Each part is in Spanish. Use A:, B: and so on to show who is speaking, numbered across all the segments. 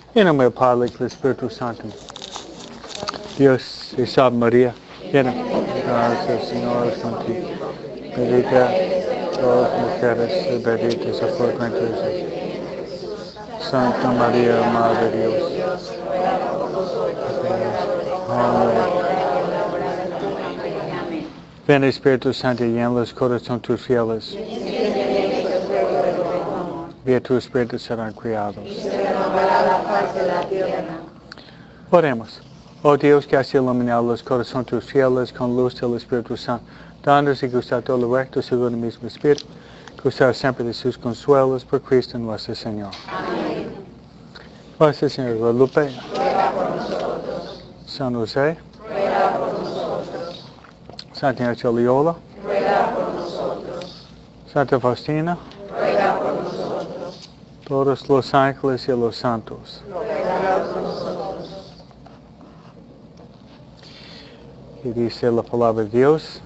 A: En nombre del Padre y del Espíritu Santo. Dios y salve María, llena gracia, el Señor es contigo. Bendita todas las mujeres y bendito es el fruto de tu Jesús. Santa María, Madre de Dios. Ven Espíritu Santo y llena los corazones tus fieles. Vía tu Espíritu serán criados. Oremos. Oh Dios, que has iluminado los corazones tus fieles con luz del Espíritu Santo, dándonos y gustar todo lo recto según el mismo Espíritu, gustar siempre de sus consuelos por Cristo nuestro Señor. Amén. Gracias, Señor Guadalupe. San José. Santa Ignacia Loyola. Santa Faustina. Todos los ángeles y los santos. Y dice la palabra de Dios.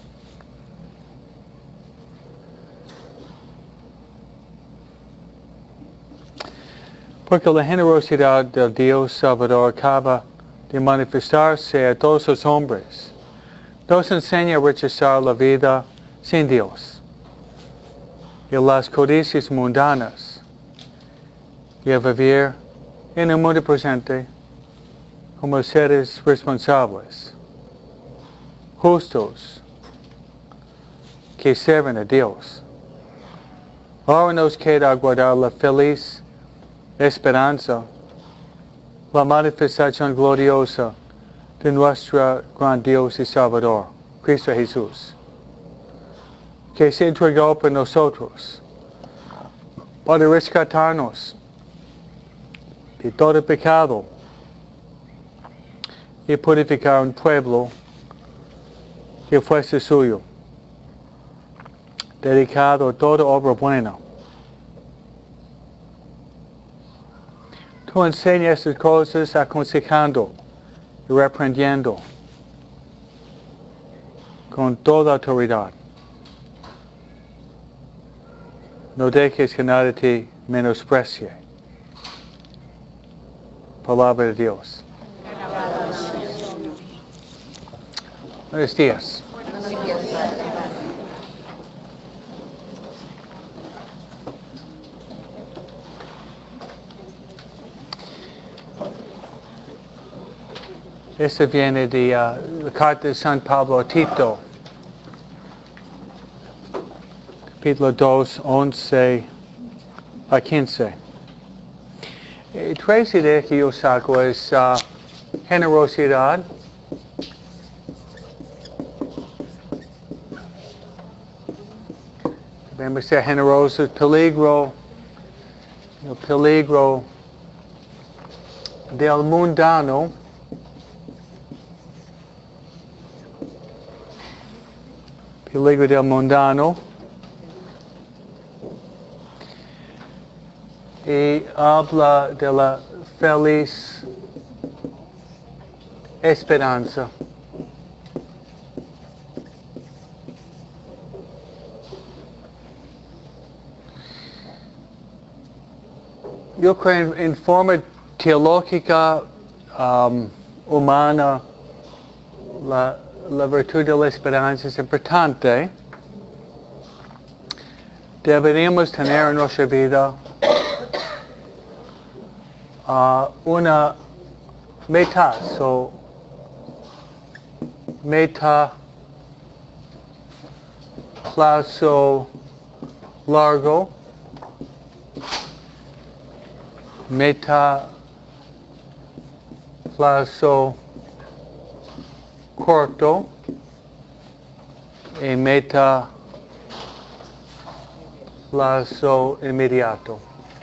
A: Porque la generosidad del Dios Salvador acaba de manifestarse a todos los hombres. Nos enseña a rechazar la vida sin Dios y las codicias mundanas y a vivir en el mundo presente como seres responsables, justos, que sirven a Dios. Ahora nos queda guardar la feliz esperanza, la manifestación gloriosa de nuestro gran Dios y Salvador, Cristo Jesús, que se entregó por nosotros para rescatarnos de todo pecado y purificar un pueblo que fuese suyo, dedicado a toda obra buena. Tú enseñas estas cosas aconsejando y reprendiendo con toda autoridad. No dejes que nadie te menosprecie. Palabra de Dios. Buenos días. Este viene de la carta de San Pablo a Tito, capítulo 2, 11 a 15. Tres ideas que yo saco es generosidad, debemos ser generosos, peligro, el peligro del mundano, peligro del mundano, y habla de la feliz esperanza. Yo creo en forma teológica humana, la virtud de la esperanza es importante. Deberíamos tener en nuestra vida una meta, meta, plazo largo, meta, plazo corto y meta, plazo inmediato.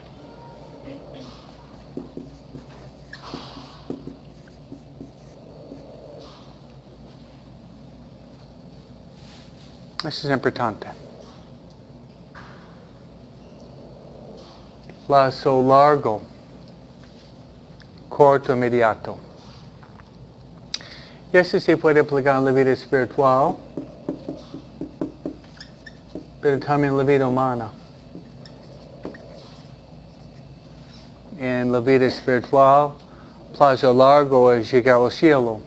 A: Eso es importante. Plazo largo, corto, inmediato. Y eso se puede aplicar en la vida espiritual, pero también en la vida humana. en la vida espiritual. Plazo largo es llegar al cielo.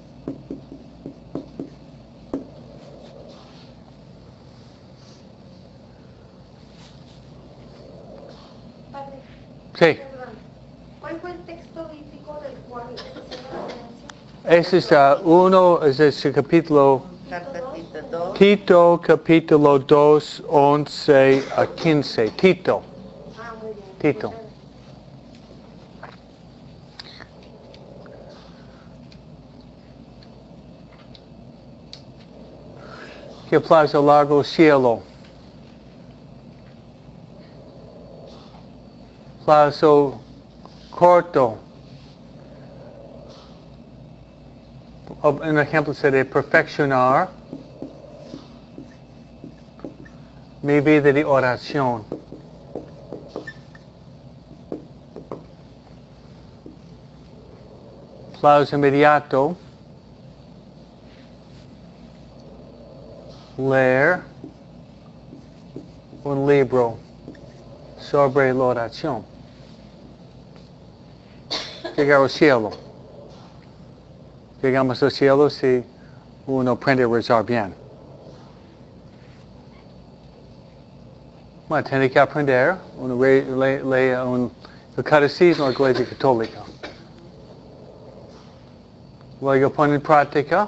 B: Padre,
A: Sí.
B: perdón. ¿Cuál fue el texto bíblico del cual está haciendo referencia?
A: Ese es uno, es el capítulo Tito, capítulo 2, 11 a 15. Tito.
B: Ah, muy bien.
A: Tito. Que plazo largo cielo. Plazo corto. Un ejemplo sería perfeccionar mi vida de oración. Plazo inmediato. Leer un libro sobre la oración. Llegar al cielo. Llegamos al cielo si uno aprende a rezar bien. Bueno, tiene que aprender. Uno lee el catecismo de la Iglesia Católica. Luego pone en práctica.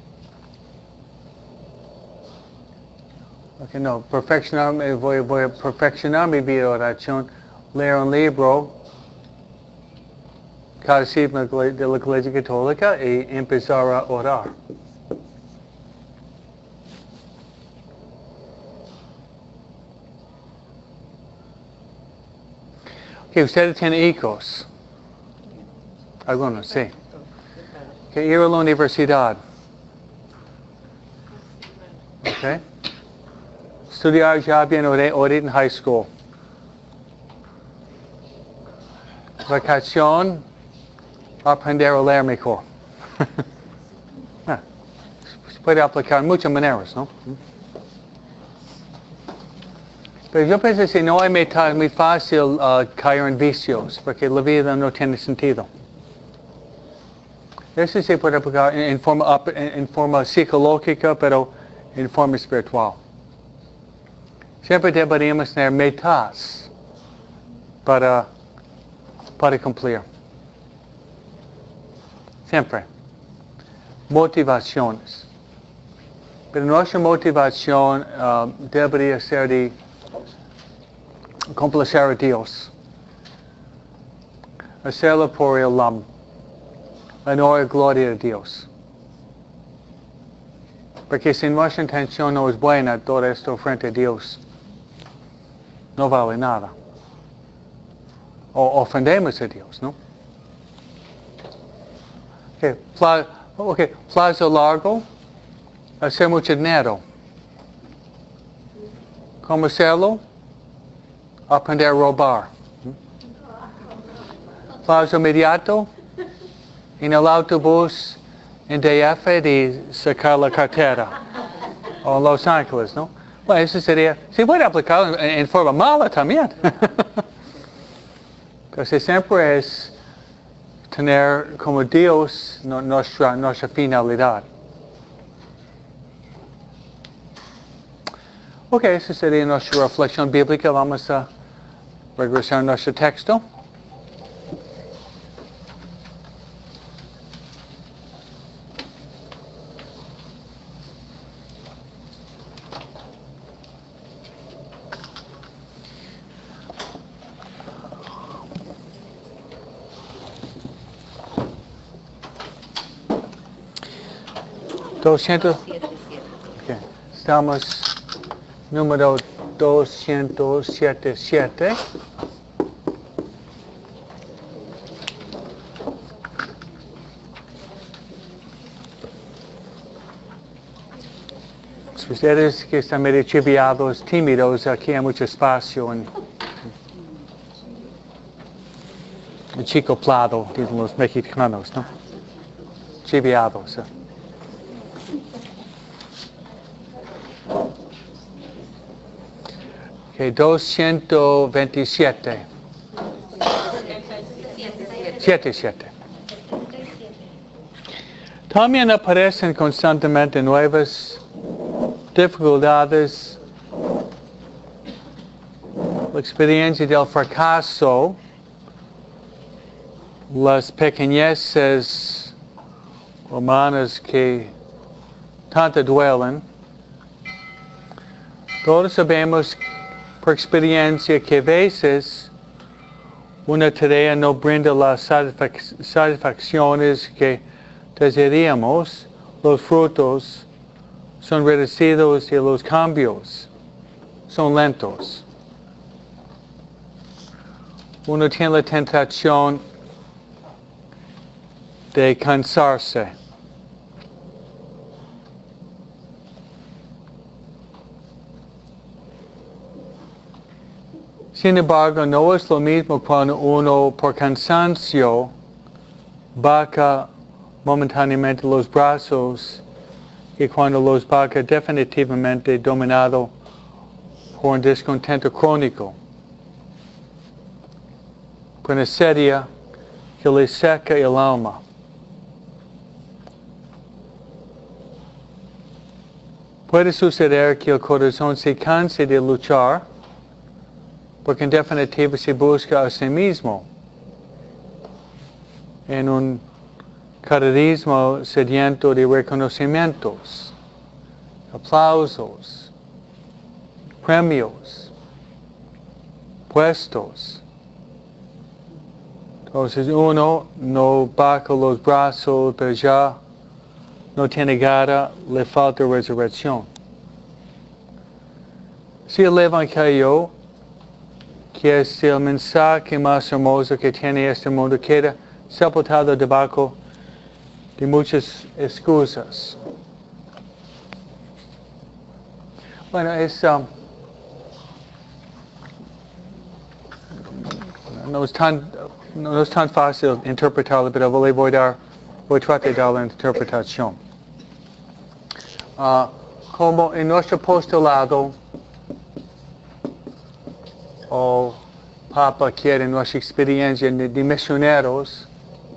A: Okay, no, voy a perfeccionar mi vida de oración, leer un libro, catecismo de la Iglesia Católica y empezar a orar. Okay, ustedes tienen hijos. Algunos, sí. Que ir a la universidad. Okay. Estudiar ya bien ahorita en high school. Vacación, aprender a leer mejor. Se puede aplicar en muchas maneras, ¿no? Pero yo pienso que si no hay meta, es muy fácil caer en vicios, porque la vida no tiene sentido. Eso se puede aplicar en forma psicológica, pero en forma espiritual. Siempre deberíamos tener metas para cumplir. Siempre. Motivaciones. Pero nuestra motivación debería ser de complacer a Dios. Hacerlo por el honor y gloria de Dios. Porque si nuestra intención no es buena, todo esto frente a Dios no vale nada. O ofendemos a Dios, ¿no? Plazo largo, hacer mucho dinero. ¿Cómo hacerlo? Aprender a robar. Plazo inmediato, en el autobús en DF de sacar la cartera. O en Los Ángeles, ¿no? Bueno, eso sería, se puede aplicar en forma mala también. Porque siempre es tener como Dios nuestra finalidad. Ok, esa sería nuestra reflexión bíblica. Vamos a regresar a nuestro texto. Okay. Estamos número 207. Ustedes que están medio chiviados, tímidos, aquí hay mucho espacio en Chico Plado, dicen los mexicanos, ¿no? Chiviados. Okay, 227. 77.
B: 77.
A: También aparecen constantemente nuevas dificultades. La experiencia del fracaso, las pequeñeces humanas que tanto duelen. Todos sabemos por experiencia que a veces una tarea no brinda las satisfacciones que desearíamos, los frutos son reducidos y los cambios son lentos. Uno tiene la tentación de cansarse. Sin embargo, no es lo mismo cuando uno por cansancio baja momentáneamente los brazos y cuando los baja definitivamente dominado por un descontento crónico. Por una seria que le seca el alma. Puede suceder que el corazón se canse de luchar, porque en definitiva se busca a sí mismo en un cardenismo sediento de reconocimientos, aplausos, premios, puestos. Entonces uno no baja los brazos, pero ya no tiene gana, le falta resurrección. Si el Evangelio, que es el mensaje más hermoso que tiene este mundo, queda sepultado debajo de muchas excusas. Bueno, no es tan fácil interpretarlo, pero voy a tratar de dar la interpretación. Como en nuestro postulado, o Papa quiere nuestra experiencia de misioneros,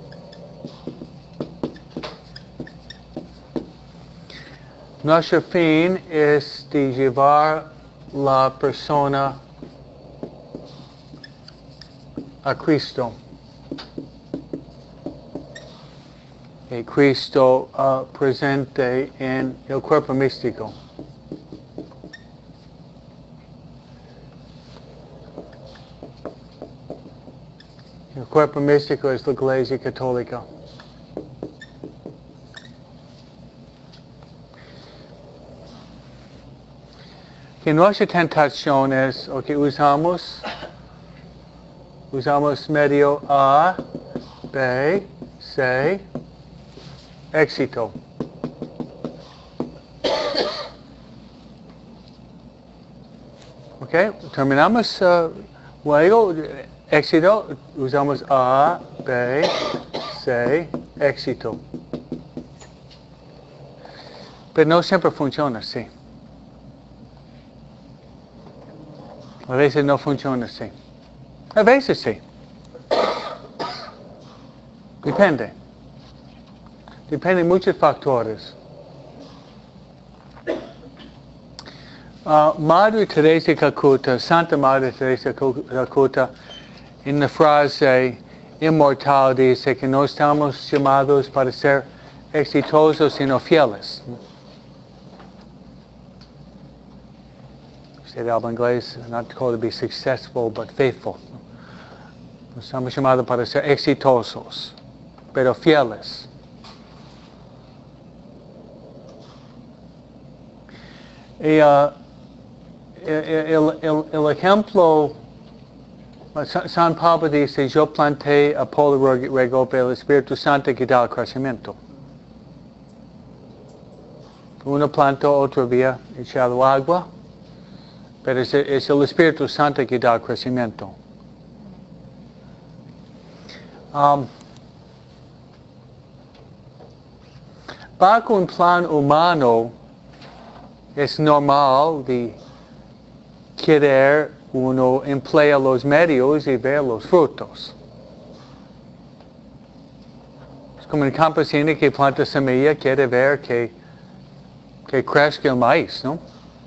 A: nuestro fin es de llevar la persona a Cristo. Y Cristo presente en el cuerpo místico. El cuerpo místico es la Iglesia Católica. Que nuestra tentación es, usamos medio A, B, C, éxito. Terminamos luego, éxito, usamos A, B, C, éxito. Pero no siempre funciona así. A veces no funciona así. A veces sí. Depende. Depende de muchos factores. Madre Teresa de Calcuta, Santa Madre Teresa de Calcuta, en la frase inmortal dice que no estamos llamados para ser exitosos sino fieles. Usted habla inglés, not called to be successful but faithful. No estamos llamados para ser exitosos, pero fieles. Y el ejemplo, San Pablo dice, yo planté, Apolo regó, pero el Espíritu Santo que da el crecimiento. Uno plantó, otro había echado agua, pero es el Espíritu Santo que da el crecimiento. Bajo un plan humano, es normal de querer uno emplea los medios y ver los frutos. como el campesino que planta semilla quiere ver que crezca el maíz, ¿no?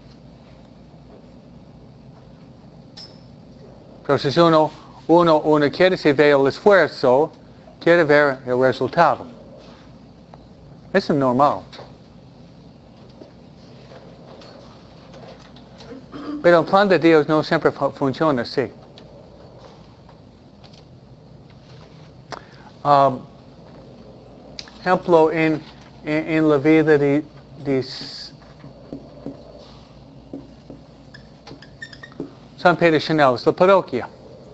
A: Entonces uno quiere, si ve el esfuerzo, quiere ver el resultado. Eso es normal. Pero el plan de Dios no siempre funciona así. Ejemplo, en la vida de San Pedro Chanel, la parroquia.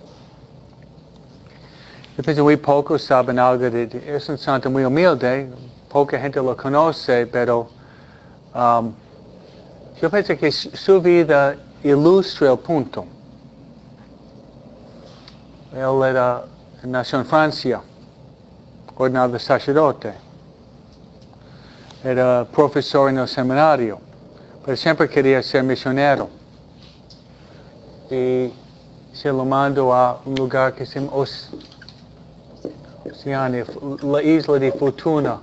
A: Yo pienso muy pocos saben algo es un santo muy humilde, poca gente lo conoce, pero yo pienso que su vida ilustra el punto. Él nació en Francia, ordenado de sacerdote. Era profesor en el seminario, pero siempre quería ser misionero. Y se lo mandó a un lugar que se llama Oceania, la isla de Fortuna,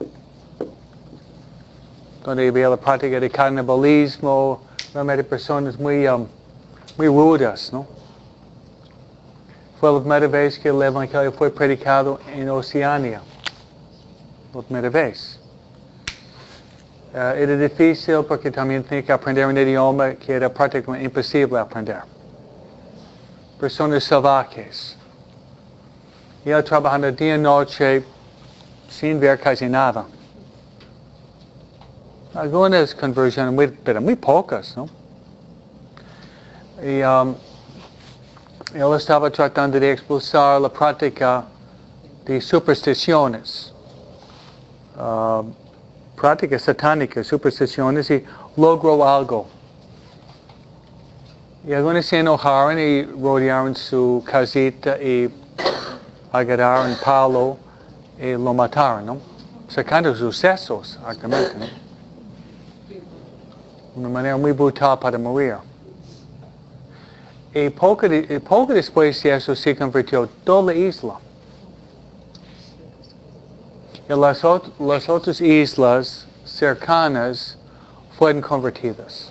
A: donde había la práctica de canibalismo, realmente personas muy rudas, ¿no? Fue la primera vez que el evangelio fue predicado en Oceania. La primera vez. Era difícil porque también tenía que aprender un idioma que era prácticamente imposible aprender. Personas salvajes. Y él trabajando día y noche sin ver casi nada. Algunas conversiones, pero muy pocas, ¿no? Y él estaba tratando de expulsar la práctica de supersticiones. Prácticas satánicas, supersticiones, y logró algo. Y algunos se enojaron y rodearon su casita y agarraron palo y lo mataron, ¿no? Sacando sucesos, actualmente, ¿no? Una manera muy brutal para morir. Y poco después de eso se convirtió toda la isla. Y las otras islas cercanas fueron convertidas.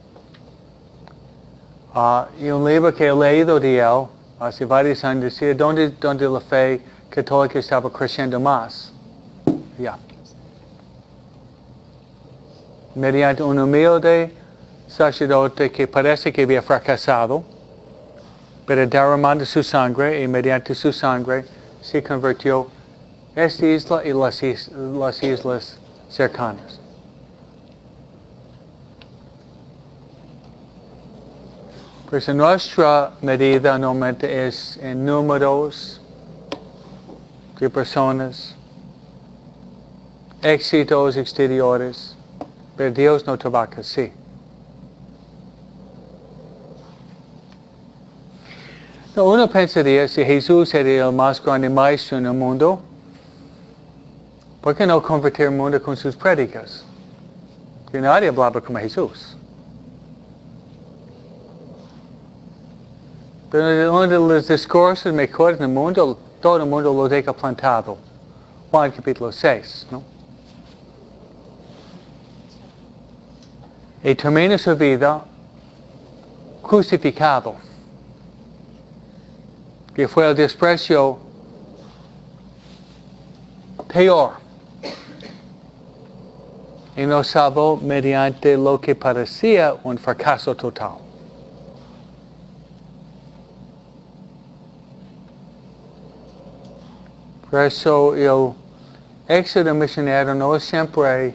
A: Y un libro que he leído de él hace varios años decía donde la fe católica estaba creciendo más. Ya. Mediante un humilde sacerdote que parece que había fracasado, pero derramando su sangre y mediante su sangre se convirtió esta isla y las islas cercanas. Pues nuestra medida normalmente es en números de personas, éxitos exteriores, pero Dios no trabaja así. No, uno pensaría, si Jesús era el más grande maestro en el mundo, ¿por qué no convertir el mundo con sus prédicas? Que nadie hablaba como Jesús. Pero uno de los discursos mejores del mundo, todo el mundo lo deja plantado. Juan capítulo 6, ¿no? Y termina su vida crucificado. Que fue el desprecio peor. Y nos salvó mediante lo que parecía un fracaso total. Por eso el éxodo misionero no es siempre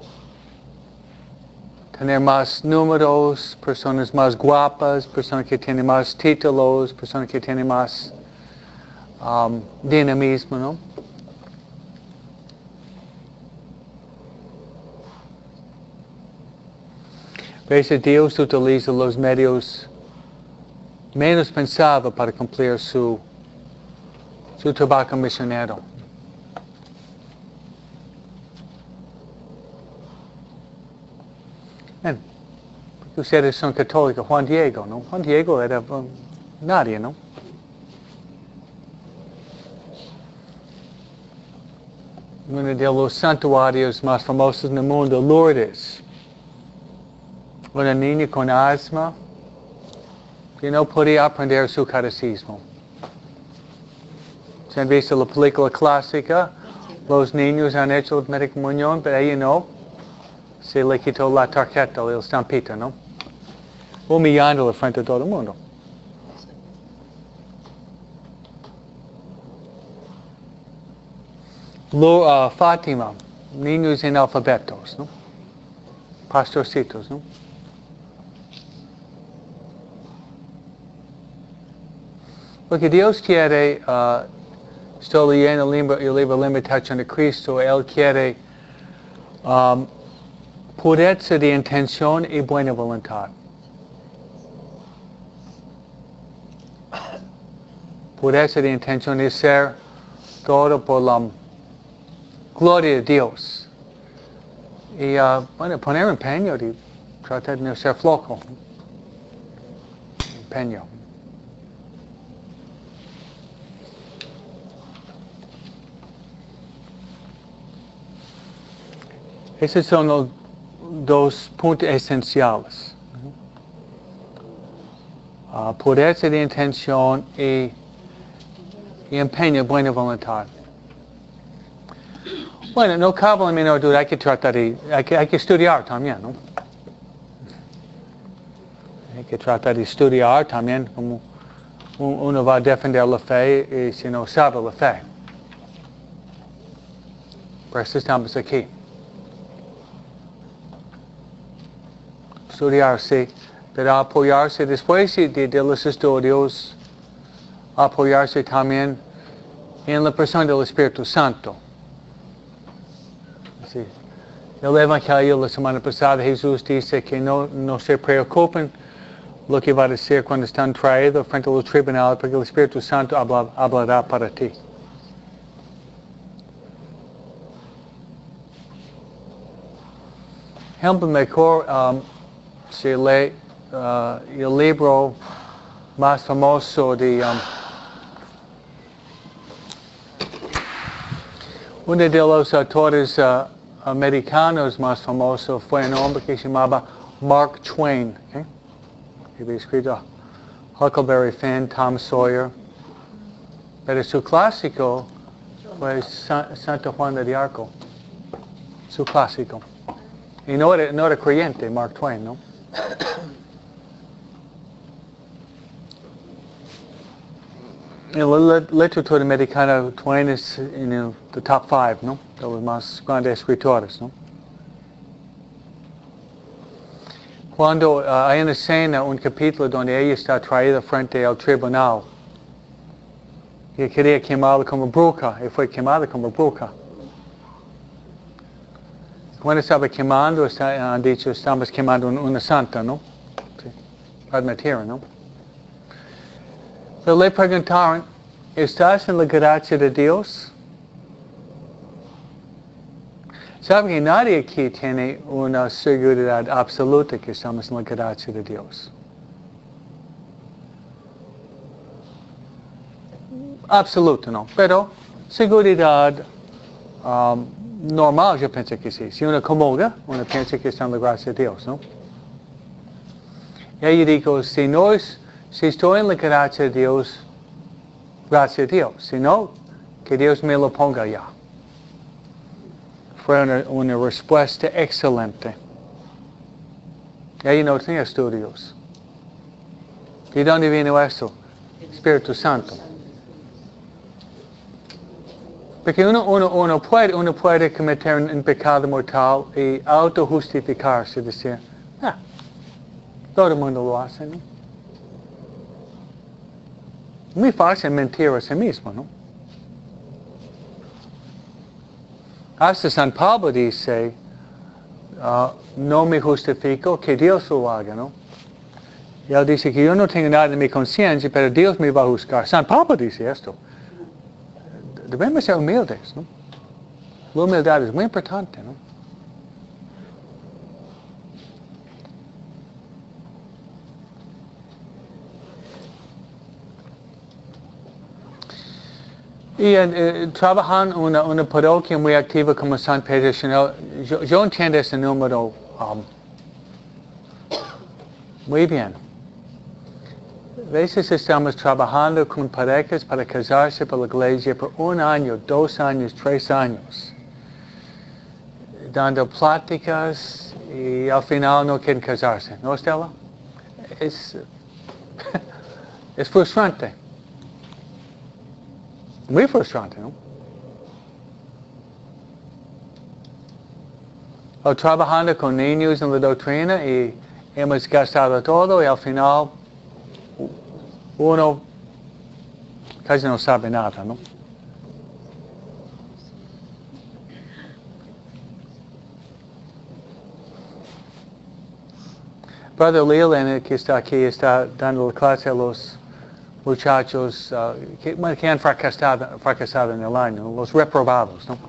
A: tener más números, personas más guapas, personas que tienen más títulos, personas que tienen más dinamismo, ¿no? A veces Dios utiliza los medios menos pensados para cumplir su trabajo misionero. Bien, ustedes son católicos, Juan Diego, ¿no? Juan Diego era nadie, ¿no? uno de los santuarios más famosos en el mundo, Lourdes. Una niña con asma que no podía aprender su catecismo. Si han visto la película clásica, los niños han hecho la primera comunión, pero ella no. Se le quitó la tarjeta, el estampita, ¿no? Humillándole frente a todo el mundo. Fátima, niños analfabetos, ¿no? Pastorcitos, ¿no? Lo que Dios quiere, estoy leyendo el libro La Imitación de Cristo, Él quiere pureza de intención y buena voluntad. Pureza de intención es ser todo por la gloria de Dios. Y poner empeño de tratar de no ser flojo. Empeño. Esos son los dos puntos esenciales. Pureza de intención y empeño, buena voluntad. Bueno, no cabe la menor duda, hay que estudiar también, ¿no? Hay que tratar de estudiar también, como uno va a defender la fe y si no sabe la fe. Por eso estamos aquí. Estudiarse, pero apoyarse después de los estudios, apoyarse también en la persona del Espíritu Santo. Sí. El Evangelio la semana pasada Jesús dice que no se preocupen lo que va a decir cuando están traídos frente al tribunal, porque el Espíritu Santo hablará para ti. Ejemplo mejor, se lee el libro más famoso de uno de los autores americanos más famosos fue un hombre que se llamaba Mark Twain. ¿Okay? Había escrito Huckleberry Finn, Tom Sawyer. Pero su clásico fue Santo Juan de Arco. Su clásico. Y no era creyente, Mark Twain, ¿no? En la literatura americana, Twain es en el top 5, ¿no? De los más grandes escritores, ¿no? Cuando hay una escena, un capítulo donde ella está traída frente al tribunal, y quería quemarla como bruja, y fue quemada como bruja. Cuando estaba quemando, han dicho, estamos quemando una santa, ¿no? Sí. Admitir, ¿no? Pero le preguntaron, ¿estás en la gracia de Dios? ¿Sabe que nadie aquí tiene una seguridad absoluta que estamos en la gracia de Dios? Absoluta, no. Pero seguridad normal, yo pienso que sí. Si uno comulga, uno piensa que está en la gracia de Dios, ¿no? Y ella dijo, si estoy en la gracia de Dios, gracias a Dios. Si no, que Dios me lo ponga ya. Fue una respuesta excelente. Ella no tenía estudios. ¿De dónde vino eso? Espíritu Santo. Porque uno puede cometer un pecado mortal y autojustificarse, decir, todo el mundo lo hace, ¿no? Muy fácil mentir a sí mismo, ¿no? Hasta San Pablo dice, no me justifico, que Dios lo haga, ¿no? Y él dice que yo no tengo nada en mi conciencia, pero Dios me va a juzgar. San Pablo dice esto. Debemos ser humildes, ¿no? La humildad es muy importante, ¿no? Y trabajan una parroquia muy activa como San Pedro Chinel. Yo entiendo ese número muy bien. A veces estamos trabajando con parejas para casarse por la iglesia por 1 año, 2 años, 3 años, dando pláticas y al final no quieren casarse, ¿no, Stella? Es frustrante. Muy frustrante, ¿no? O trabajando con niños en la doctrina y hemos gastado todo y al final uno casi no sabe nada, ¿no? Brother Leland, que está aquí, está dando la clase a los muchachos que han fracasado en el año, los reprobados, ¿no?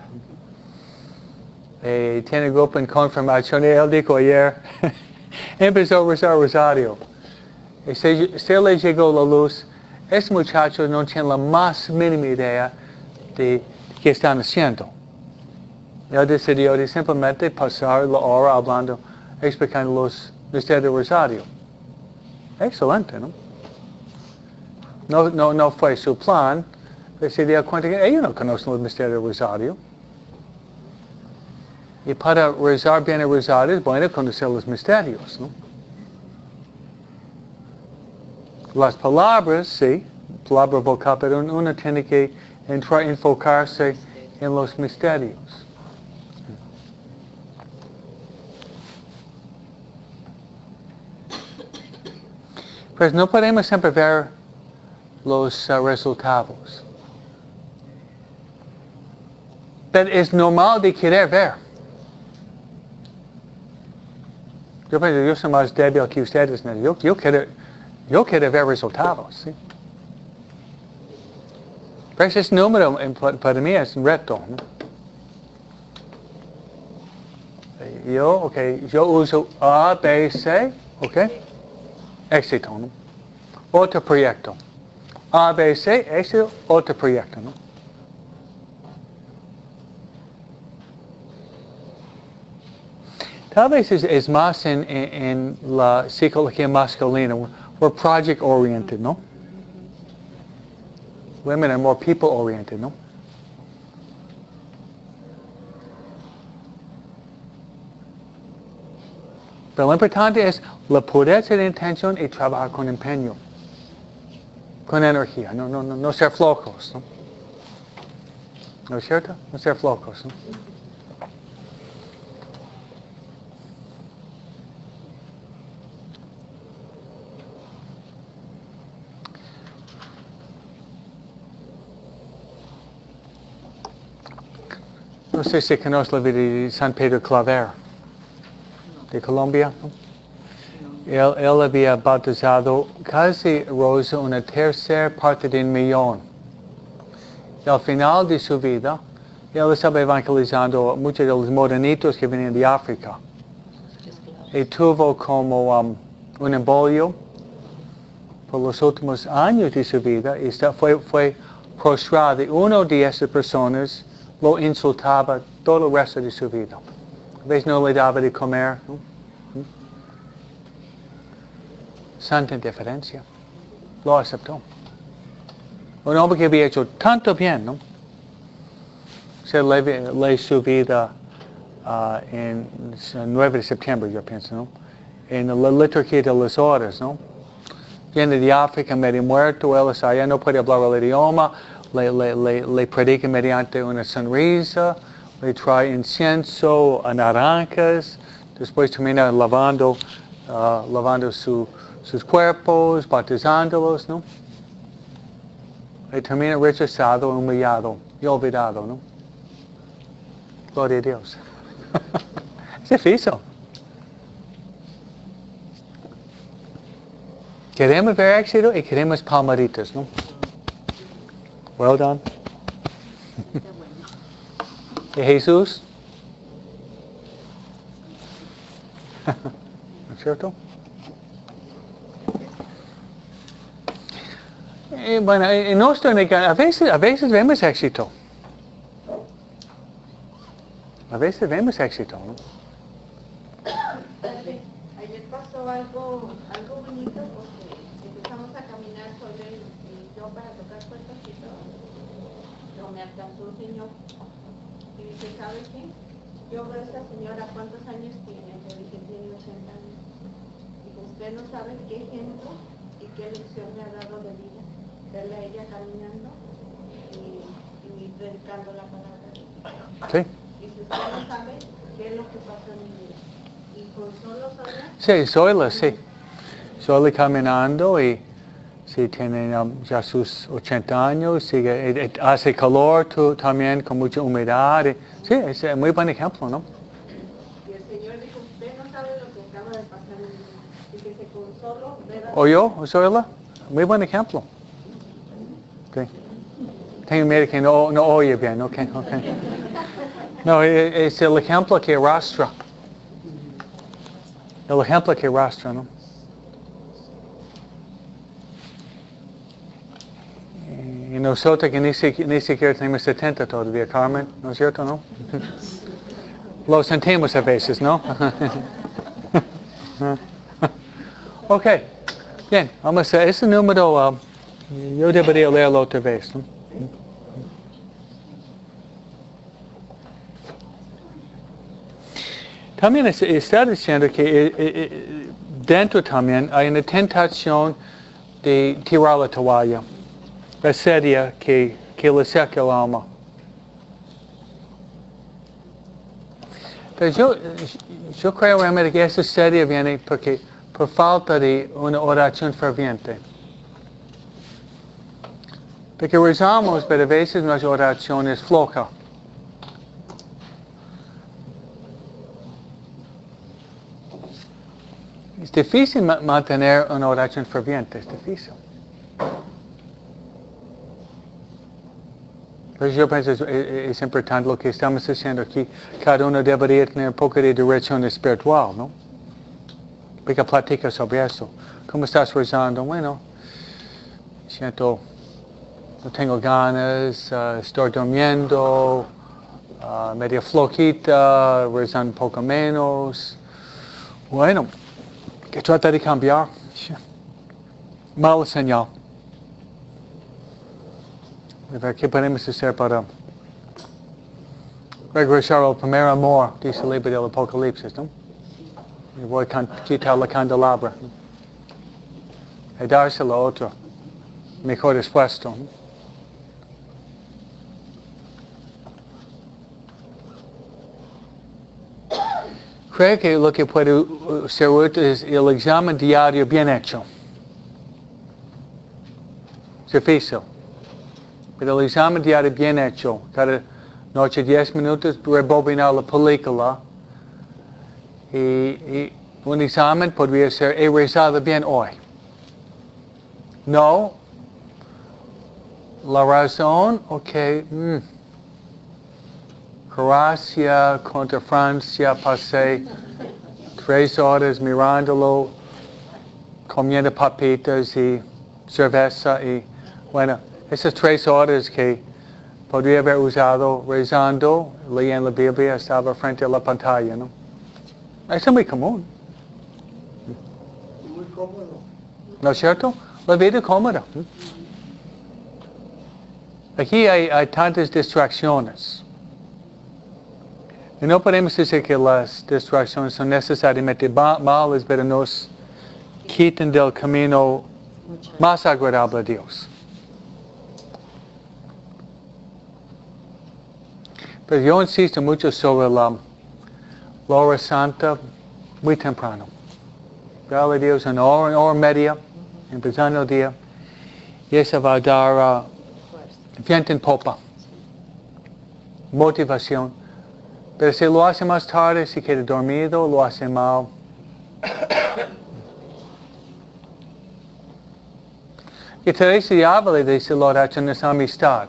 A: Tiene grupo en confirmación y él dijo ayer, empezó a rezar rosario. Se le llegó la luz, estos muchachos no tienen la más mínima idea de qué están haciendo. Él decidió de simplemente pasar la hora hablando, explicando los misterios del rosario. Excelente, ¿no? No fue su plan, pero se dio cuenta que ellos no conocen el misterio del rosario. Y para rezar bien el rosario es bueno conocer los misterios, ¿no? Las palabras, sí, palabra vocal, pero uno tiene que entrar, enfocarse en los misterios. Pues no podemos siempre ver los resultados. Pero es normal de querer ver. Yo pienso, yo soy más débil que ustedes. ¿No? Yo quiero ver resultados. ¿Sí? Pero ese número para mí es un reto. ¿No? Yo uso A, B, C, éxito. ¿No? Otro proyecto. A, B, C, éxito, otro proyecto. ¿No? Tal vez es más en la psicología masculina. We're project oriented, ¿no? Women are more people oriented, ¿no? Pero lo importante es la pureza de intención y trabajar con empeño, con energía, no ser flojos, ¿no? ¿No es cierto? No ser flojos, ¿no? No sé si conoce la vida de San Pedro Claver, de Colombia, ¿no? Él había bautizado casi Rosa una tercera parte de 1 millón. Y al final de su vida, él estaba evangelizando a muchos de los morenitos que venían de África. Y tuvo como un embolio por los últimos años de su vida y fue prostrado. Y una de esas personas lo insultaba todo el resto de su vida. A veces no le daba de comer, ¿no? Santa indiferencia. Lo aceptó. Un hombre que había hecho tanto bien, ¿no? Se lee su vida en 9 de septiembre, yo pienso, ¿no? En la liturgia de las horas, ¿no? Viene de África, medio muerto, él está allá, no puede hablar el idioma, le predica mediante una sonrisa, le trae incienso, naranjas, después termina lavando sus cuerpos, bautizándolos, ¿no? Y termina rechazado, humillado y olvidado, ¿no? Gloria a Dios. Es difícil. Queremos ver éxito y queremos palmaditas, ¿no? Well done. ¿Y Jesús? ¿No es cierto? Bueno, no estoy negando, a veces vemos éxito. A veces vemos éxito, ¿no?
B: Ayer pasó algo bonito porque empezamos a caminar sobre él y yo para tocar puertas y todo. Pero me alcanzó un señor y dice, ¿sabe qué? Yo veo a esta señora, ¿cuántos años tiene? Le dije, tiene 80 años. Dijo, usted no sabe qué ejemplo y qué lección me ha dado de vida. Verla a ella caminando y predicando la palabra de Dios.
A: Sí.
B: Dice, usted no sabe qué es lo que pasa en mi vida. Y con solo sola.
A: Sí, Zoila, sí. Zoila caminando y sí, tiene ya sus 80 años, sigue, hace calor también con mucha humedad. Sí, es muy buen ejemplo, ¿no?
B: Y el Señor dijo, usted no sabe lo que acaba de pasar en mi vida. Fíjese, con solo ver a...
A: ¿Oyó, Zoila? Muy buen ejemplo. Okay. Tengo miedo que no oye bien, ok. No, es el ejemplo que arrastra. El ejemplo que arrastra, ¿no? Y nosotros que ni siquiera tenemos 70 todavía, Carmen, ¿no es cierto, no? Lo sentimos a veces, ¿no? Ok, bien, vamos a ese número, yo debería leerlo otra vez, ¿no? También está diciendo que dentro también hay una tentación de tirar la toalla, la sedia que le seca el alma. Pero yo creo realmente que esa sedia viene por falta de una oración ferviente. Porque rezamos, pero a veces nuestra oración es floja. Es difícil mantener una oración ferviente, es difícil. Pues yo pienso es importante lo que estamos diciendo aquí. Cada uno debería tener un poco de dirección espiritual, ¿no? Porque platica sobre eso. ¿Cómo estás rezando? Bueno, siento, no tengo ganas, estoy durmiendo, medio flojita, rezando un poco menos. Bueno, que trata de cambiar. Mala señal. A ver, ¿qué podemos hacer para regresar al primer amor? Dice el libro del Apocalipsis, ¿no? Y voy a quitar la candelabra, ¿no? Y dárselo a otro mejor dispuesto, ¿no? Creo que lo que puede ser útil es el examen diario bien hecho. Es difícil. Pero el examen diario bien hecho, cada noche 10 minutos, rebobinar la película. Y un examen podría ser, he rezado bien hoy. No. La razón, ok. Croacia contra Francia, pasé 3 horas mirándolo, comiendo papitas y cerveza y bueno, esas 3 horas que podría haber usado rezando, leyendo la Biblia, estaba frente a la pantalla, ¿no? Eso es muy común.
C: Muy cómodo.
A: ¿No es cierto? La vida es cómoda. Aquí hay tantas distracciones. Y no podemos decir que las distracciones son necesariamente malas, pero nos quitan del camino más agradable a Dios. Pero yo insisto mucho sobre la hora santa muy temprano. Darle a Dios una hora y media, empezando el día. Y eso va a dar viento en popa, motivación. Pero si lo hace más tarde, si queda dormido, lo hace mal. Y Teresa de Ávila dice la oración es amistad.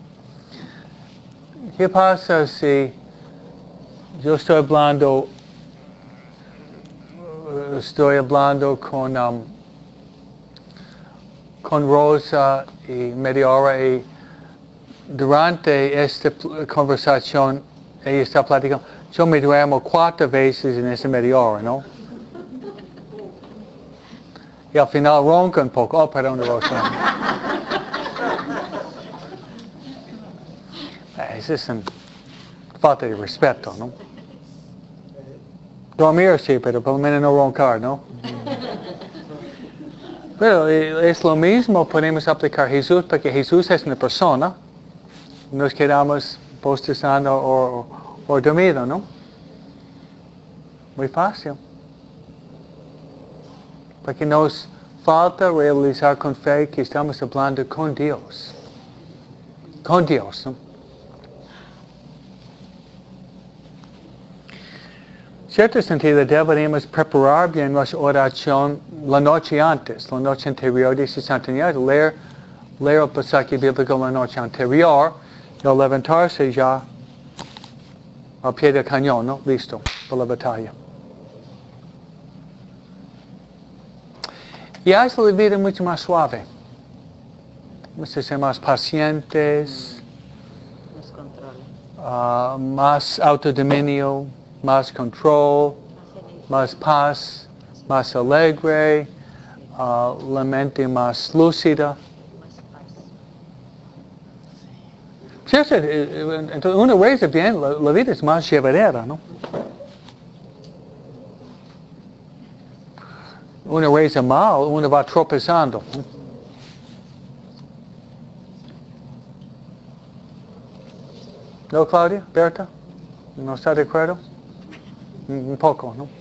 A: ¿Qué pasa si yo estoy hablando con con Rosa y media hora y durante esta conversación ella está platicando. Yo me duermo 4 veces en esa media hora, ¿no? Y al final ronca un poco. Oh, perdón, Rosa. Eso es una falta de respeto, ¿no? Dormir sí, pero por lo menos no roncar, ¿no? Pero es lo mismo, podemos aplicar a Jesús, porque Jesús es una persona. Nos quedamos postizando o dormido, ¿no? Muy fácil. Porque nos falta realizar con fe que estamos hablando con Dios. Con Dios, ¿no? En cierto sentido, deberíamos preparar bien nuestra oración la noche antes, la noche anterior, dice Santo Ignacio, leer el pasaje bíblico la noche anterior, y al levantarse ya al pie del cañón, ¿no? Listo para la batalla. Y hace la vida mucho más suave. Vamos a ser más pacientes, más autodominio, más control, más paz, más alegre, la mente más lúcida. ¿Cierto? Entonces uno reza bien, la vida es más llevadera, ¿no? Uno reza mal, uno va tropezando. ¿No, Claudia? ¿Berta? ¿No está de acuerdo? Un poco, ¿no?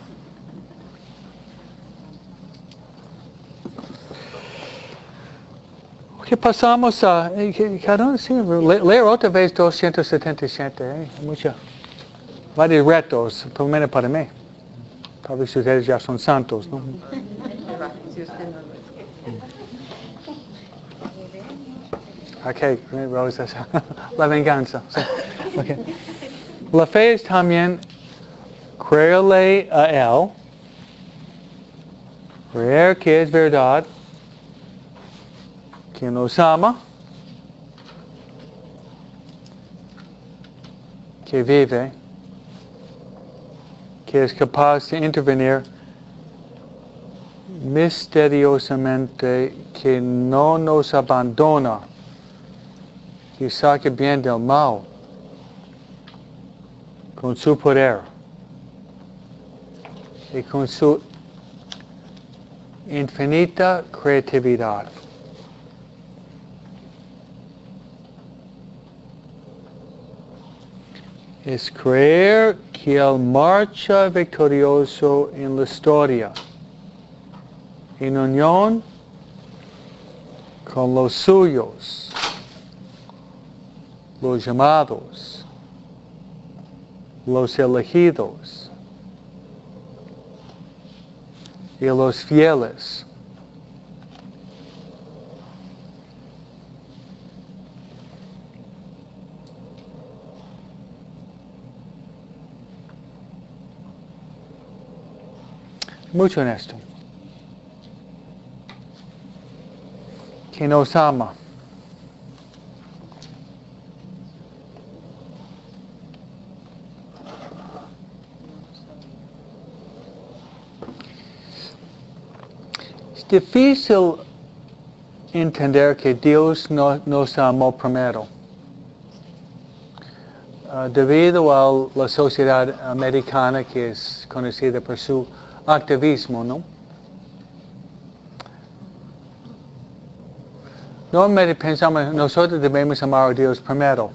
A: ¿Qué pasamos a... leer otra vez 277, muchos, varios retos, por lo menos para mí. Tal vez ustedes ya son santos, ¿no? Ok, Rosa, la venganza. Okay. La fe es también creerle a Él, creer que es verdad, que nos ama, que vive, que es capaz de intervenir misteriosamente, que no nos abandona, que saca bien del mal, con su poder y con su infinita creatividad. Es creer que Él marcha victorioso en la historia, en unión con los suyos, los llamados, los elegidos y los fieles. Mucho honesto. Que nos ama. Es difícil entender que Dios nos amó primero. Debido a la sociedad americana que es conocida por su activismo, ¿no? Normalmente pensamos, nosotros debemos amar a Dios primero.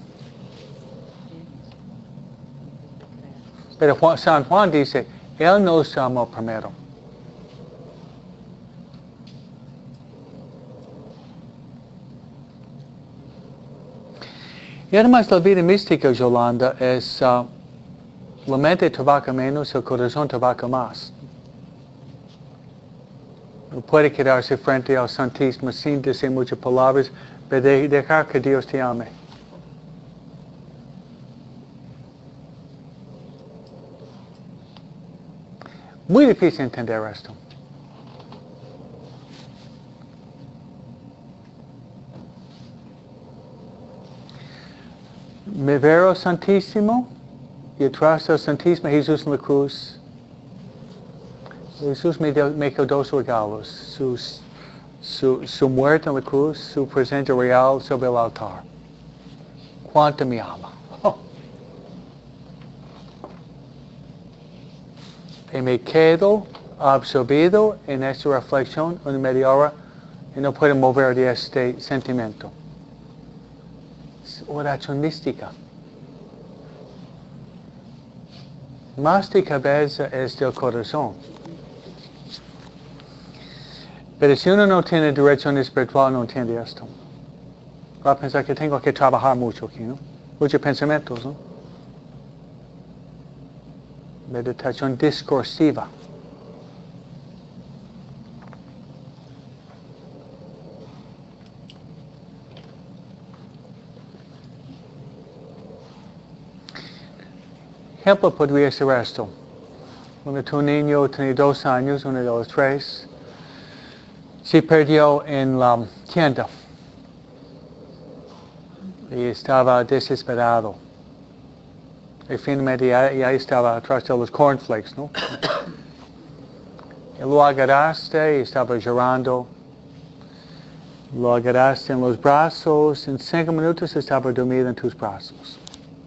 A: Pero San Juan dice, Él nos amó primero. Y además la vida mística, Yolanda, es la mente trabaja menos, el corazón trabaja más. No puede quedarse frente al Santísimo sin decir muchas palabras, pero dejar que Dios te ame. Muy difícil entender esto. Me vero santísimo y atrás del santísimo Jesús en la cruz. Jesús me dio dos regalos, su muerte en la cruz, su presencia real sobre el altar. ¿Cuánto me ama? Oh. Y me quedo absorbido en esta reflexión una media hora y no puedo mover de este sentimiento. Es oración mística. Más de cabeza es del corazón. Pero si uno no tiene dirección espiritual, no entiende esto. Va a pensar que tengo que trabajar mucho aquí, ¿no? Muchos pensamientos, ¿no? Meditación discursiva. Ejemplo podría ser esto. Cuando tu niño tiene 2 años, 1, 2, 3, se perdió en la tienda y estaba desesperado. Y finalmente ya estaba atrás de los cornflakes, ¿no? Y lo agarraste y estaba llorando. Lo agarraste en los brazos. En 5 minutos estaba dormido en tus brazos.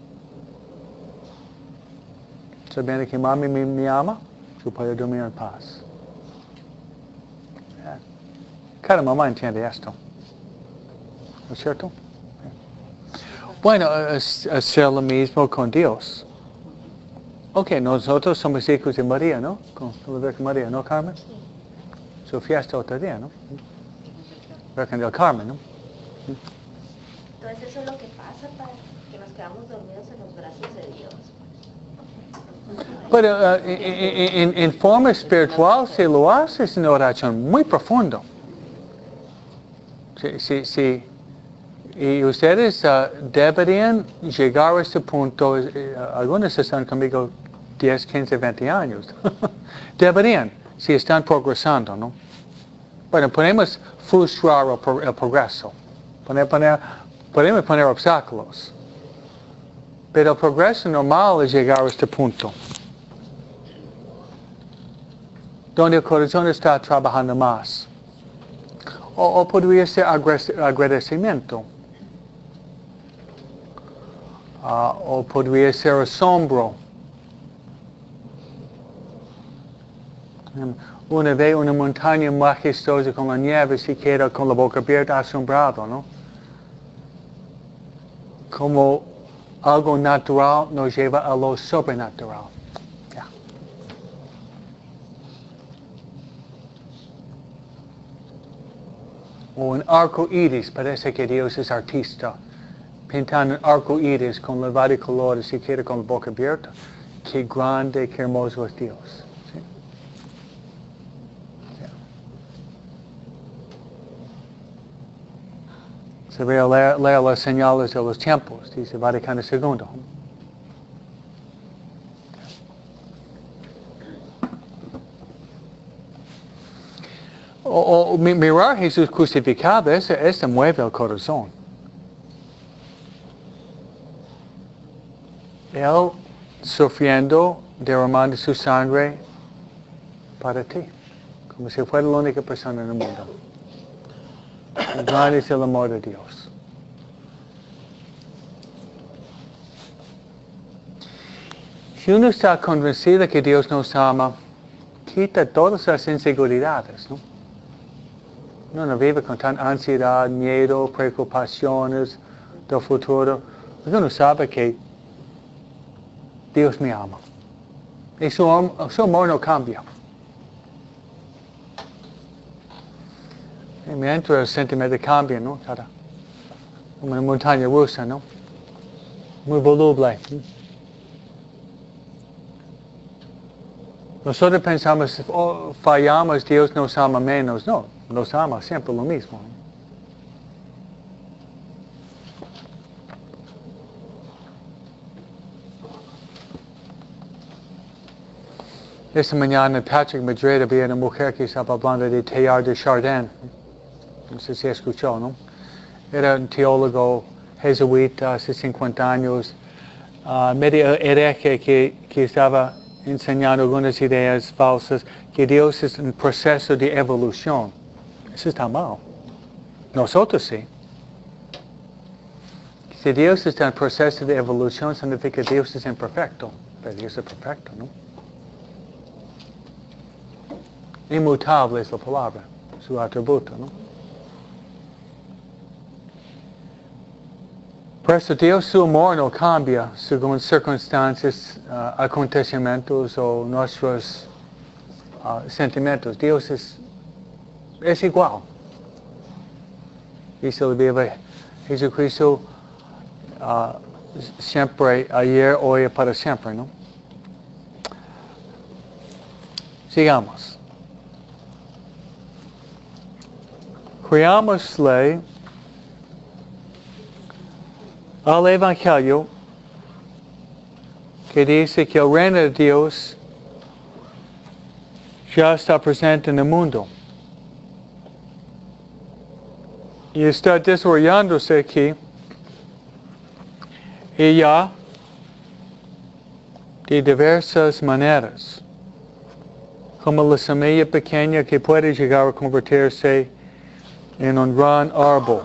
A: Sabiendo que mami me ama, yo puedo dormir en paz. Cada mamá entiende esto. ¿No es cierto? Bueno, hacer lo mismo con Dios. Ok, nosotros somos hijos de María, ¿no? Con la Virgen María, ¿no, Carmen?
B: Sí.
A: Su fiesta otro día, ¿no? Virgen del Carmen, ¿no?
B: Entonces eso es lo que pasa para que nos quedamos dormidos en los brazos de Dios.
A: Pero en forma espiritual, si lo haces en oración muy profundo. Sí. Y ustedes deberían llegar a este punto, algunos están conmigo 10, 15, 20 años. Deberían, si están progresando, ¿no? Bueno, podemos frustrar el progreso. Podemos poner obstáculos. Pero el progreso normal es llegar a este punto. Donde el corazón está trabajando más. O podría ser agradecimiento. O podría ser asombro. Uno ve una montaña majestuosa con la nieve y se queda con la boca abierta asombrado, ¿no? Como algo natural nos lleva a lo sobrenatural. Yeah. O un arco iris, parece que Dios es artista. Pintando un arco iris con los varios colores y queda con la boca abierta. Qué grande, qué hermoso es Dios. ¿Sí? Yeah. Se ve leer las señales de los tiempos, dice Vaticano II. O mirar a Jesús crucificado, eso mueve el corazón. Él sufriendo, derramando su sangre para ti, como si fuera la única persona en el mundo. El grande es el amor de Dios. Si uno está convencido que Dios nos ama, quita todas las inseguridades, ¿no? Uno no vive con tanta ansiedad, miedo, preocupaciones del futuro. Uno sabe que Dios me ama. Y su amor no cambia. Y me entra el sentimiento de cambio, ¿no? Como una montaña rusa, ¿no? Muy voluble. Nosotros pensamos, fallamos, Dios nos ama menos. No, nos ama siempre lo mismo. Esta mañana en Patrick Madrid había una mujer que estaba hablando de Teilhard de Chardin. No sé si escuchó, ¿no? Era un teólogo jesuita hace 50 años, medio hereje que estaba enseñando algunas ideas falsas, que Dios es un proceso de evolución. Eso está mal. Nosotros sí. Si Dios está en proceso de evolución, significa que Dios es imperfecto. Pero Dios es perfecto, ¿no? Inmutable es la palabra, su atributo, ¿no? Por eso Dios, su amor no cambia según circunstancias, acontecimientos o nuestros sentimientos. Dios es igual. Dice la Biblia, Jesucristo siempre, ayer, hoy y para siempre, ¿no? Sigamos. Creámosle al Evangelio que dice que el reino de Dios ya está presente en el mundo. Y está desarrollándose aquí y ya de diversas maneras. Como la semilla pequeña que puede llegar a convertirse en un gran árbol.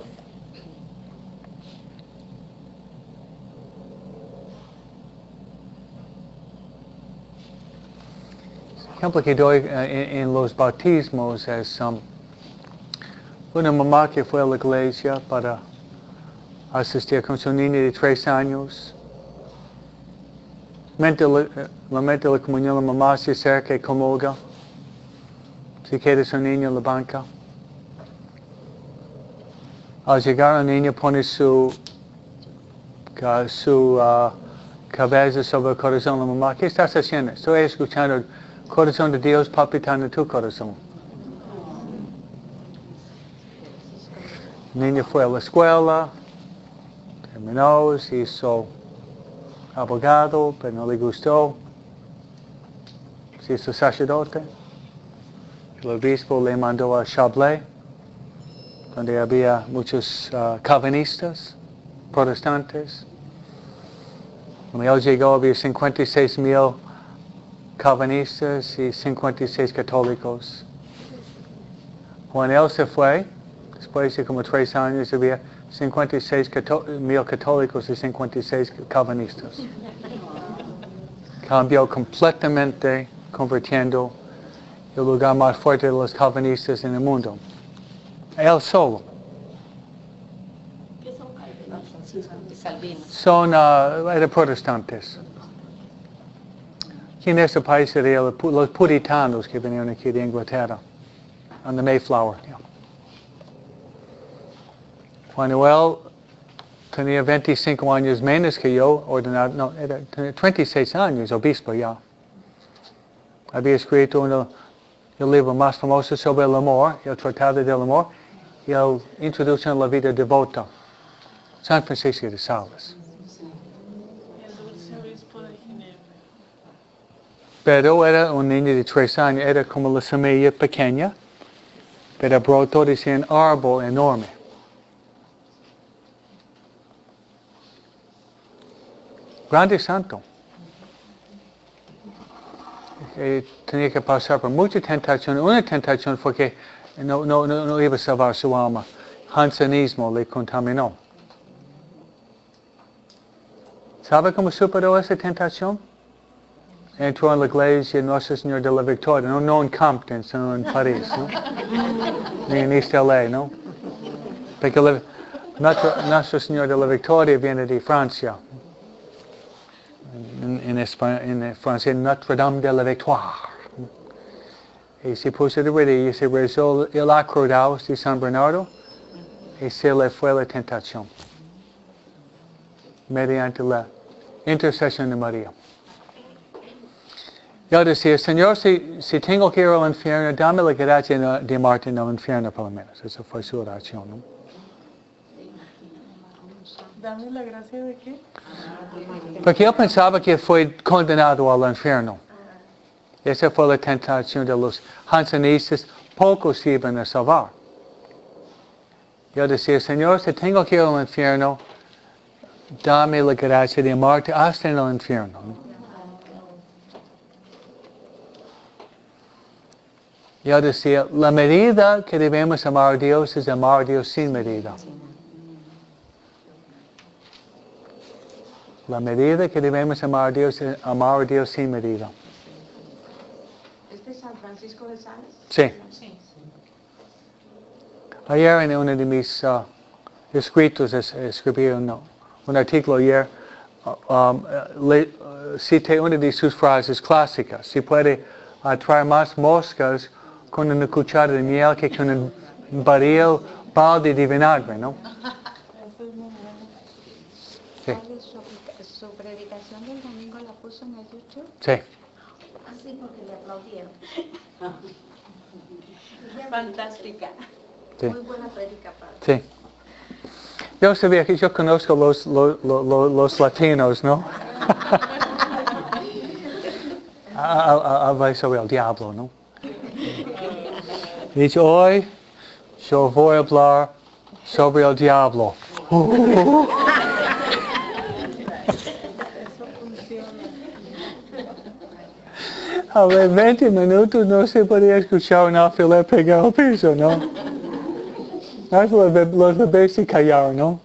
A: El ejemplo que doy en los bautismos es una mamá que fue a la iglesia para asistir con su niño de 3 años. La mete la comunión, la mamá se acerca y comulga. Se queda su niño en la banca. Al llegar el niño pone su cabeza sobre el corazón de la mamá. ¿Qué estás haciendo? Estoy escuchando el corazón de Dios palpitando en tu corazón. El niño fue a la escuela, terminó, se hizo abogado, pero no le gustó. Se hizo sacerdote. El obispo le mandó a Chablais, donde había muchos calvinistas, protestantes. Cuando él llegó había 56,000 calvinistas y 56 católicos. Cuando él se fue, después de como 3 años, había 56,000 católicos y 56 calvinistas. Cambió completamente, convirtiendo el lugar más fuerte de los calvinistas en el mundo. Él solo.
B: ¿Qué son calvinos?
A: Son eran protestantes. Aquí en este país serían los puritanos que vinieron aquí de Inglaterra, en the Mayflower. Yeah. Cuando él tenía 25 años menos que yo, ordenado, tenía 36 años, obispo ya. Había escrito el libro más famoso sobre el amor, el Tratado del Amor, y el Introducción a la Vida Devota, San Francisco de Sales. Pero era un niño de 3 años, era como la semilla pequeña, pero brotó de un árbol enorme. Grande santo. Tenía que pasar por mucha tentación. Una tentación fue que no iba a salvar su alma. Jansenismo le contaminó. ¿Sabe cómo superó esa tentación? Entró en la iglesia Nuestro Señor de la Victoria, no en Compton, sino en París, ¿no? Ni en East LA, ¿no? Porque Nuestro Señor de la Victoria viene de Francia. En francés, Notre-Dame de la Victoire. Y se puso de rodillas y se rezó el acrodaus de San Bernardo y se le fue la tentación. Mediante la intercesión de María. Yo decía, Señor, si tengo que ir al infierno, dame la gracia de amarte en el infierno por lo menos. Esa fue su oración, ¿no?
C: ¿Dame la gracia de qué?
A: Porque yo pensaba que fue condenado al infierno. Esa fue la tentación de los jansenistas. Pocos se iban a salvar. Yo decía, Señor, si tengo que ir al infierno, dame la gracia de amarte hasta en el infierno. ¿No? Yo decía, la medida que debemos amar a Dios es amar a Dios sin medida. La medida que debemos amar a Dios es amar a Dios sin medida.
B: ¿Es de San Francisco de Sales?
A: Sí.
B: Sí.
A: Ayer en uno de mis escritos escribí un artículo ayer, cité una de sus frases clásicas. Se puede atraer más moscas con una cuchara de miel que con un barril balde de vinagre, ¿no? Sí.
B: ¿Su predicación del domingo la puso en el YouTube?
A: Sí.
B: Así porque le aplaudieron. Fantástica.
A: Sí.
B: Muy buena predica, padre.
A: Sí. Yo sabía que yo conozco los latinos, ¿no? Habla sobre el diablo, ¿no? Dice, hoy yo voy a hablar sobre el diablo. A ver, 20 minutos no se podía escuchar un alfiler pegar al piso, ¿no? Los bebés se callaron, ¿no?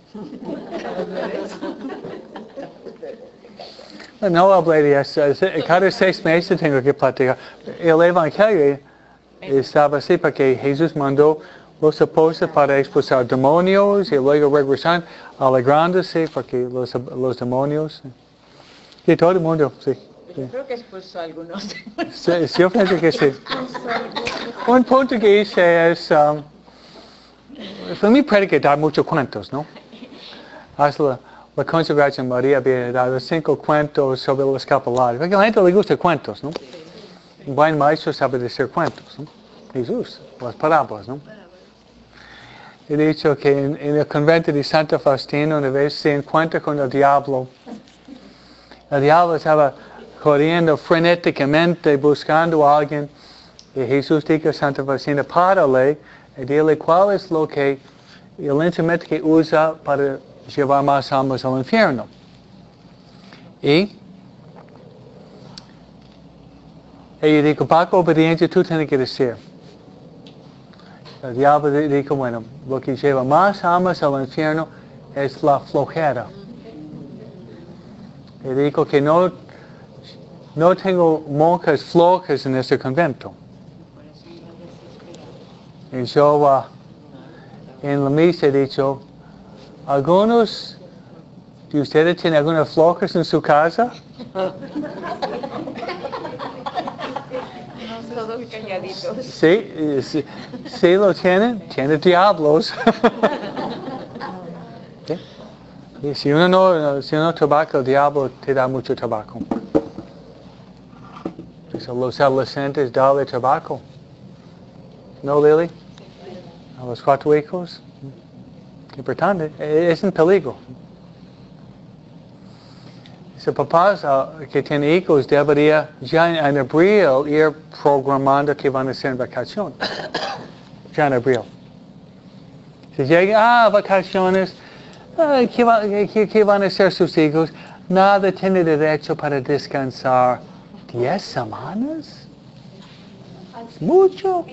A: No hablé de eso. Cada 6 meses tengo que platicar. El Evangelio estaba así porque Jesús mandó los apóstoles para expulsar demonios y luego regresaron alegrándose porque los demonios... Y todo el mundo, sí.
B: Yo creo que expulsó a algunos.
A: Sí, yo pienso que sí. Un punto que hice es... para mí predicar dar muchos cuentos, ¿no? Hasta la consagración María había dado 5 cuentos sobre los escapularios. Porque a la gente le gusta cuentos, ¿no? Un buen maestro sabe decir cuentos, ¿no? Jesús, las parábolas, ¿no? He dicho que en el convento de Santo Faustino una vez se encuentra con el diablo. El diablo estaba corriendo frenéticamente buscando a alguien. Y Jesús dijo a Santo Faustino, párale y dile cuál es lo que el instrumento que usa para llevar más almas al infierno. Y ella dijo, Paco, obediente, tú tienes que decir. El diablo dijo, bueno, lo que lleva más almas al infierno es la flojera. Y dijo que no tengo monjas flojas en este convento. Y yo en la misa he dicho, ¿algunos de ustedes tienen algunas flojas en su casa?
B: Todos calladitos.
A: Sí lo tienen diablos. ¿Sí? Y si uno no tabaca, el diablo te da mucho tabaco. Entonces, a los adolescentes, dale tabaco. ¿No, Lily? A los 4 hijos. Importante, es un peligro. Si papás que tienen hijos debería ya en abril ir programando que van a hacer en vacaciones. Ya en abril. Si llegan vacaciones, ¿qué van a hacer sus hijos? Nada tiene derecho para descansar. 10 semanas. Mucho.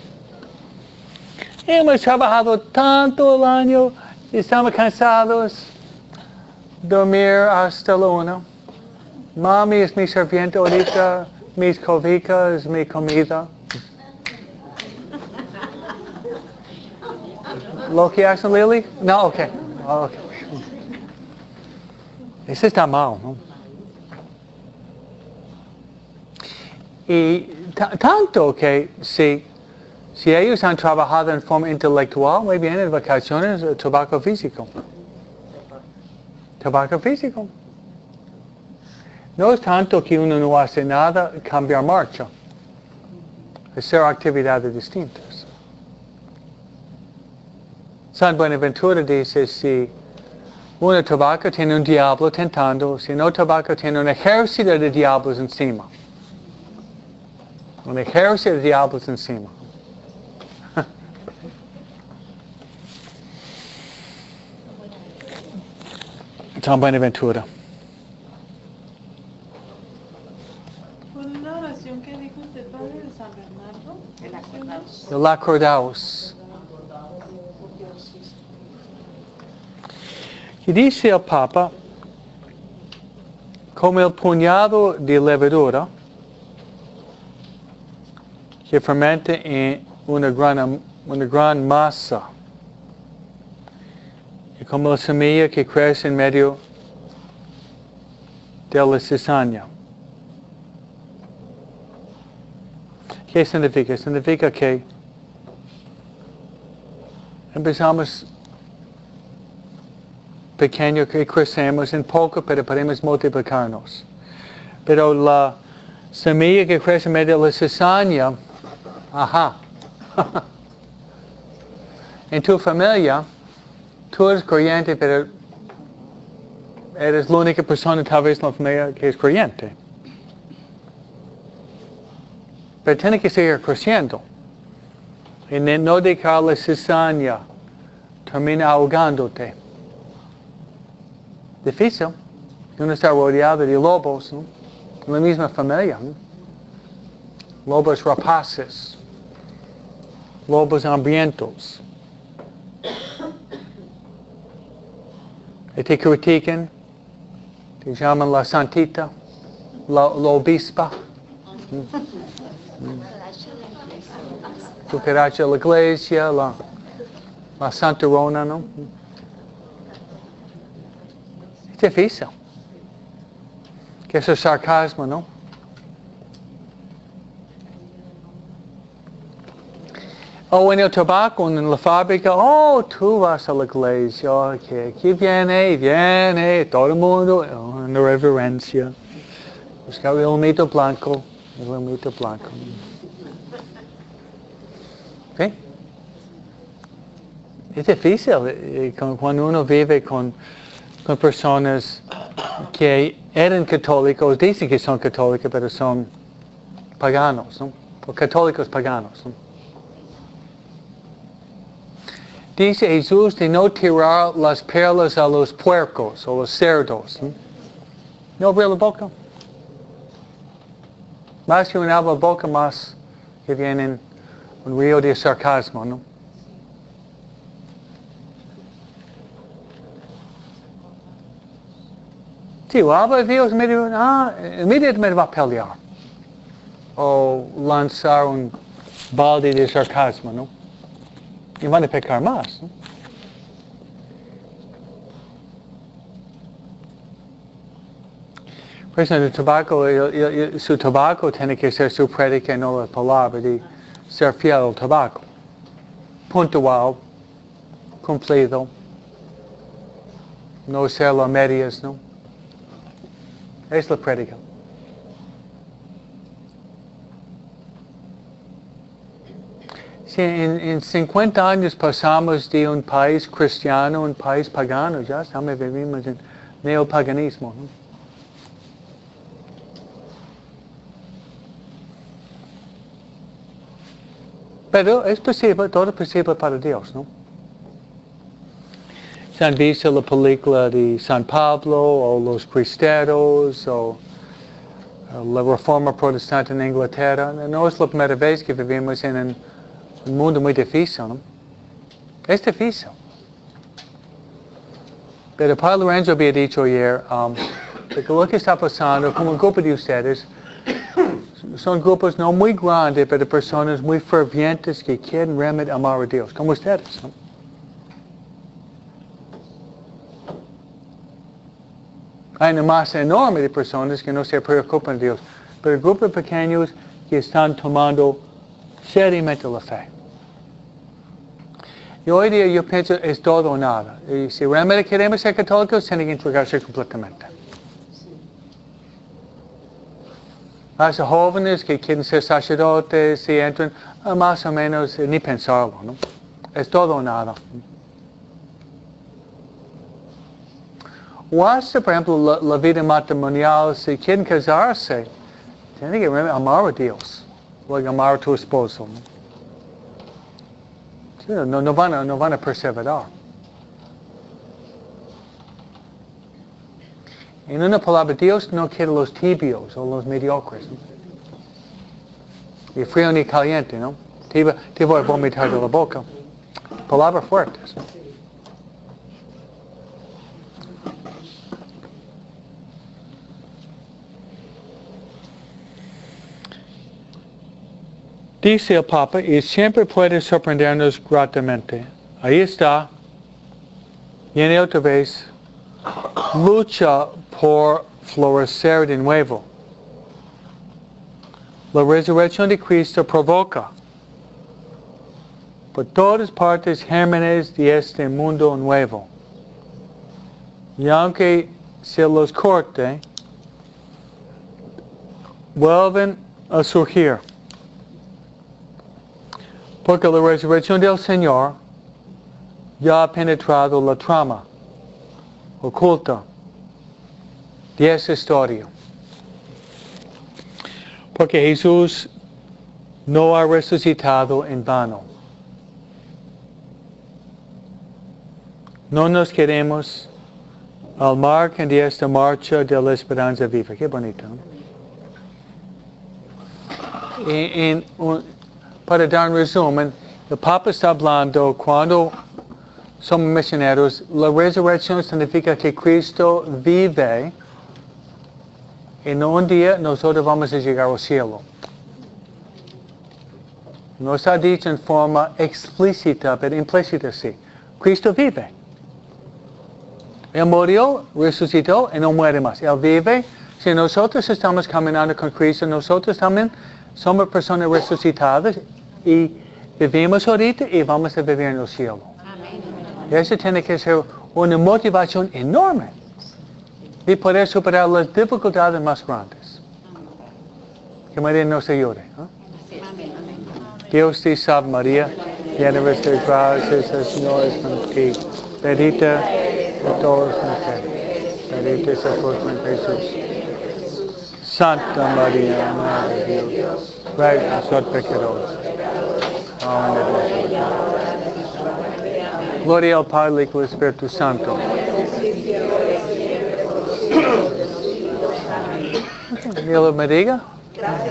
A: Hemos trabajado tanto el año, estamos cansados. Dormir hasta la 1. Mami es mi sirviente ahorita, mis cobijas, mi comida. ¿Lo que hacen, Lily? No, okay. Eso está mal, ¿no? Y tanto que si ellos han trabajado en forma intelectual, muy bien, en vacaciones, tabaco físico. Tabaco físico. No es tanto que uno no hace nada, cambiar marcha. Hacer actividades distintas. San Buenaventura dice, si uno tabaco tiene un diablo tentando, si no tabaco tiene un ejército de diablos encima. Un ejército de diablos encima. San Buenaventura.
C: ¿Cuál es la oración que dijo usted, padre, de San Bernardo?
B: El acordados.
A: El acordaos. Y dice el Papa, como el puñado de levadura que fermenta en una gran masa, y como la semilla que crece en medio de la cizaña. ¿Qué significa? Significa que empezamos pequeño, que crecemos en poco, pero podemos multiplicarnos. Pero la semilla que crece en medio de la cizaña, en tu familia, tú eres creyente, pero eres la única persona tal vez en la familia que es creyente. Pero tiene que seguir creciendo. Y no dejar la cizaña termina ahogándote. Difícil. Uno está rodeado de lobos, ¿no? En la misma familia, ¿no? Lobos rapaces. Lobos hambrientos. Y te critican, te llaman la santita, la obispa. Cucaracha de la iglesia, la santurona, ¿no? Es difícil. Que es el sarcasmo, ¿no? O en el tabaco, en la fábrica, tú vas a la iglesia, okay. Aquí viene, todo el mundo, en la reverencia. Buscar el humito blanco. ¿Sí? Es difícil cuando uno vive con personas que eran católicos, dicen que son católicos, pero son paganos, ¿no? O católicos paganos, ¿no? Dice Jesús de no tirar las perlas a los puercos o los cerdos, ¿no? No abrir la boca. Más que una boca, más que viene un río de sarcasmo, ¿no? Sí, habla de Dios, inmediatamente va a pelear. O lanzar un balde de sarcasmo, ¿no? Y van a pecar más, ¿no? Por eso el tabaco, su tabaco tiene que ser su prédica, no la palabra, de ser fiel al tabaco. Puntual, cumplido, no ser a medias, ¿no? Es la prédica. Sí, en 50 años pasamos de un país cristiano a un país pagano, ya estamos vivimos en neopaganismo, ¿no? Pero es posible, todo es posible para Dios, ¿no? Se han visto la película de San Pablo, o los cristeros, o la reforma protestante en Inglaterra. No es la primera vez que vivimos en un mundo muy difícil, ¿no? Es difícil. Pero Padre Lorenzo había dicho ayer, que lo que está pasando, como un grupo de ustedes, son grupos no muy grandes, pero personas muy fervientes que quieren realmente amar a Dios, como ustedes, ¿no? Hay una masa enorme de personas que no se preocupan de Dios, pero grupos pequeños que están tomando seriamente la fe. Y hoy día yo pienso es todo o nada. Y si realmente queremos ser católicos, tienen que entregarse completamente. Las jóvenes que quieren ser sacerdotes y entran, más o menos ni pensarlo, ¿no? Es todo o nada. O hasta, por ejemplo, la vida matrimonial, si quieren casarse, tienen que amar a Dios, luego amar a tu esposo, ¿no? Sí, no van a perseverar. En una palabra, Dios no quiere los tibios o los mediocres, ¿no? Ni frío ni caliente, ¿no? Te voy a vomitar de la boca. Palabras fuertes. Dice el Papa, y siempre puede sorprendernos gratamente. Ahí está. Viene otra vez. Lucha por florecer de nuevo. La resurrección de Cristo provoca por todas partes gérmenes de este mundo nuevo. Y aunque se los corte, vuelven a surgir. Porque la resurrección del Señor ya ha penetrado la trama oculta de esa historia. Porque Jesús no ha resucitado en vano. No nos quedemos al margen de esta marcha de la esperanza viva. Qué bonito, ¿no? Para dar un resumen, el Papa está hablando cuando somos misioneros, la resurrección significa que Cristo vive y un día nosotros vamos a llegar al cielo. No está dicho en forma explícita, pero implícita sí. Cristo vive. Él murió, resucitó y no muere más. Él vive. Si nosotros estamos caminando con Cristo, nosotros también somos personas resucitadas y vivimos ahorita y vamos a vivir en el cielo. Eso tiene que ser una motivación enorme y poder superar las dificultades más grandes. Que María nos ayude. Dios te salve María, llena eres de gracia, el Señor es contigo. Bendita de todas las mujeres, bendita es el fruto de Jesús. Santa María, Madre de Dios, ruega por nosotros pecadores. Amén. Gloria al Padre y al Espíritu Santo. Dios me diga.